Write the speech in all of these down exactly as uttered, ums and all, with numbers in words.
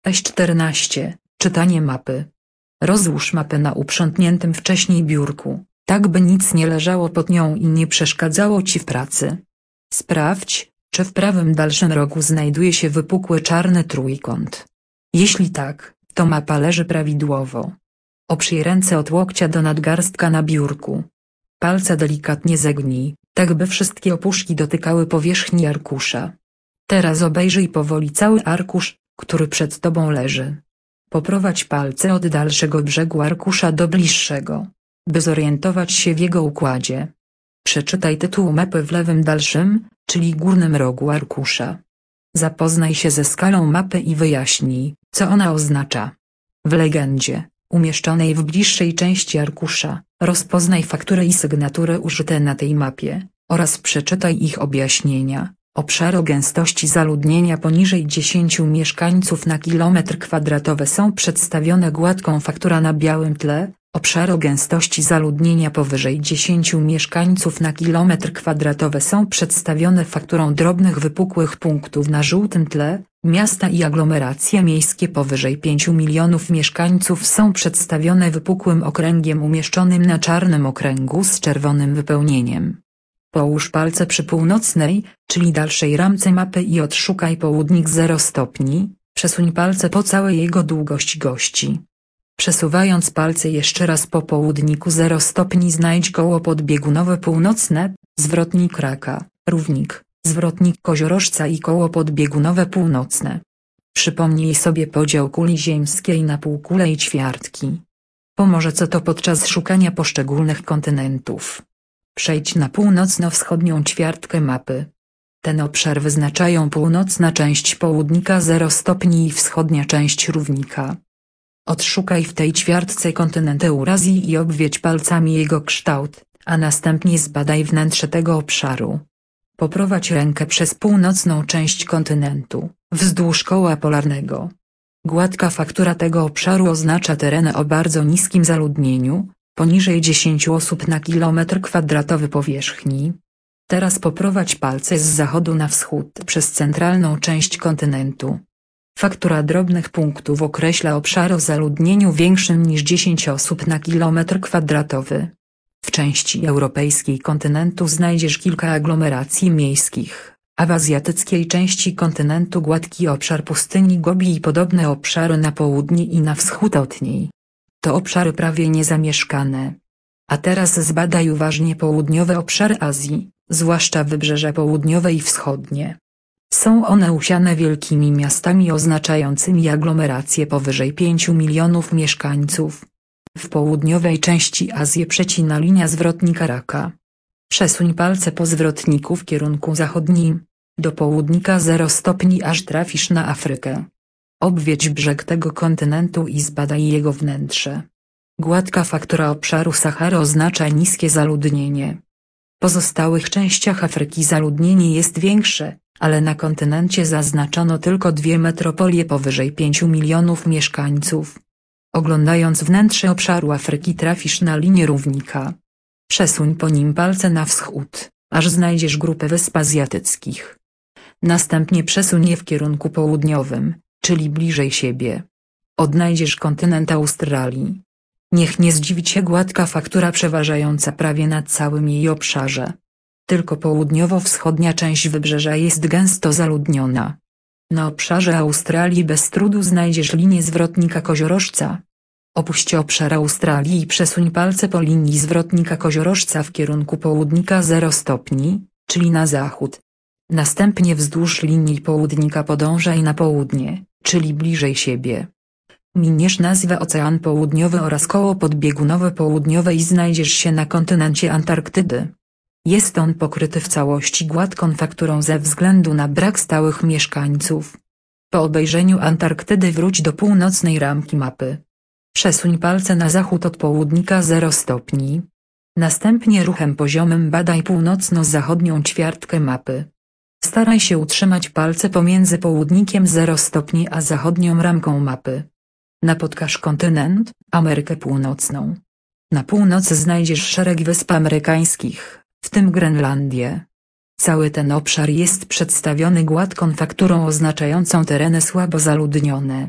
czternaście. Czytanie mapy. Rozłóż mapę na uprzątniętym wcześniej biurku, tak by nic nie leżało pod nią i nie przeszkadzało ci w pracy. Sprawdź, czy w prawym dalszym rogu znajduje się wypukły czarny trójkąt. Jeśli tak, to mapa leży prawidłowo. Oprzyj ręce od łokcia do nadgarstka na biurku. Palce delikatnie zegnij, tak by wszystkie opuszki dotykały powierzchni arkusza. Teraz obejrzyj powoli cały arkusz, który przed tobą leży. Poprowadź palce od dalszego brzegu arkusza do bliższego, by zorientować się w jego układzie. Przeczytaj tytuł mapy w lewym dalszym, czyli górnym rogu arkusza. Zapoznaj się ze skalą mapy i wyjaśnij, co ona oznacza. W legendzie, umieszczonej w bliższej części arkusza, rozpoznaj faktury i sygnatury użyte na tej mapie, oraz przeczytaj ich objaśnienia. Obszary o gęstości zaludnienia poniżej dziesięciu mieszkańców na kilometr kwadratowy są przedstawione gładką faktura na białym tle, obszary o gęstości zaludnienia powyżej dziesięciu mieszkańców na kilometr kwadratowy są przedstawione fakturą drobnych wypukłych punktów na żółtym tle, miasta i aglomeracje miejskie powyżej pięciu milionów mieszkańców są przedstawione wypukłym okręgiem umieszczonym na czarnym okręgu z czerwonym wypełnieniem. Połóż palce przy północnej, czyli dalszej ramce mapy i odszukaj południk zero stopni, przesuń palce po całej jego długości gości. Przesuwając palce jeszcze raz po południku zero stopni znajdź koło podbiegunowe północne, zwrotnik raka, równik, zwrotnik koziorożca i koło podbiegunowe północne. Przypomnij sobie podział kuli ziemskiej na półkule i ćwiartki. Pomoże co to podczas szukania poszczególnych kontynentów. Przejdź na północno-wschodnią ćwiartkę mapy. Ten obszar wyznaczają północna część południka zero stopni i wschodnia część równika. Odszukaj w tej ćwiartce kontynent Eurazji i obwiedź palcami jego kształt, a następnie zbadaj wnętrze tego obszaru. Poprowadź rękę przez północną część kontynentu, wzdłuż koła polarnego. Gładka faktura tego obszaru oznacza tereny o bardzo niskim zaludnieniu, poniżej dziesięciu osób na kilometr kwadratowy powierzchni. Teraz poprowadź palce z zachodu na wschód przez centralną część kontynentu. Faktura drobnych punktów określa obszar o zaludnieniu większym niż dziesięć osób na kilometr kwadratowy. W części europejskiej kontynentu znajdziesz kilka aglomeracji miejskich, a w azjatyckiej części kontynentu gładki obszar pustyni Gobi i podobne obszary na południe i na wschód od niej. To obszary prawie niezamieszkane. A teraz zbadaj uważnie południowe obszary Azji, zwłaszcza wybrzeże południowe i wschodnie. Są one usiane wielkimi miastami oznaczającymi aglomeracje powyżej pięciu milionów mieszkańców. W południowej części Azji przecina linia zwrotnika raka. Przesuń palce po zwrotniku w kierunku zachodnim, do południka zero stopni aż trafisz na Afrykę. Obwiedź brzeg tego kontynentu i zbadaj jego wnętrze. Gładka faktura obszaru Sahary oznacza niskie zaludnienie. W pozostałych częściach Afryki zaludnienie jest większe, ale na kontynencie zaznaczono tylko dwie metropolie powyżej pięciu milionów mieszkańców. Oglądając wnętrze obszaru Afryki trafisz na linię równika. Przesuń po nim palce na wschód, aż znajdziesz grupę wysp azjatyckich. Następnie przesuń je w kierunku południowym, czyli bliżej siebie. Odnajdziesz kontynent Australii. Niech nie zdziwi cię gładka faktura przeważająca prawie na całym jej obszarze. Tylko południowo-wschodnia część wybrzeża jest gęsto zaludniona. Na obszarze Australii bez trudu znajdziesz linię zwrotnika koziorożca. Opuść obszar Australii i przesuń palce po linii zwrotnika koziorożca w kierunku południka zero stopni, czyli na zachód. Następnie wzdłuż linii południka podążaj na południe, czyli bliżej siebie. Miniesz nazwę Ocean Południowy oraz koło podbiegunowe południowe i znajdziesz się na kontynencie Antarktydy. Jest on pokryty w całości gładką fakturą ze względu na brak stałych mieszkańców. Po obejrzeniu Antarktydy wróć do północnej ramki mapy. Przesuń palce na zachód od południka zero stopni. Następnie ruchem poziomym badaj północno-zachodnią ćwiartkę mapy. Staraj się utrzymać palce pomiędzy południkiem zero stopni a zachodnią ramką mapy. Napotkasz kontynent, Amerykę Północną. Na północy znajdziesz szereg wysp amerykańskich, w tym Grenlandię. Cały ten obszar jest przedstawiony gładką fakturą oznaczającą tereny słabo zaludnione.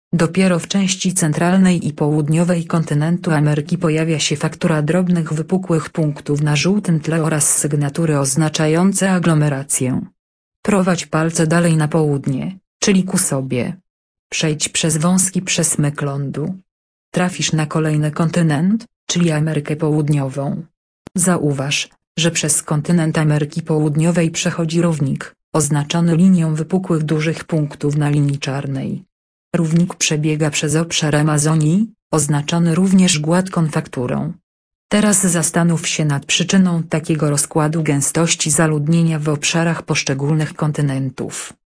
Dopiero w części centralnej i południowej kontynentu Ameryki pojawia się faktura drobnych wypukłych punktów na żółtym tle oraz sygnatury oznaczające aglomerację. Prowadź palce dalej na południe, czyli ku sobie. Przejdź przez wąski przesmyk lądu. Trafisz na kolejny kontynent, czyli Amerykę Południową. Zauważ, że przez kontynent Ameryki Południowej przechodzi równik, oznaczony linią wypukłych dużych punktów na linii czarnej. Równik przebiega przez obszar Amazonii, oznaczony również gładką fakturą. Teraz zastanów się nad przyczyną takiego rozkładu gęstości zaludnienia w obszarach poszczególnych kontynentów.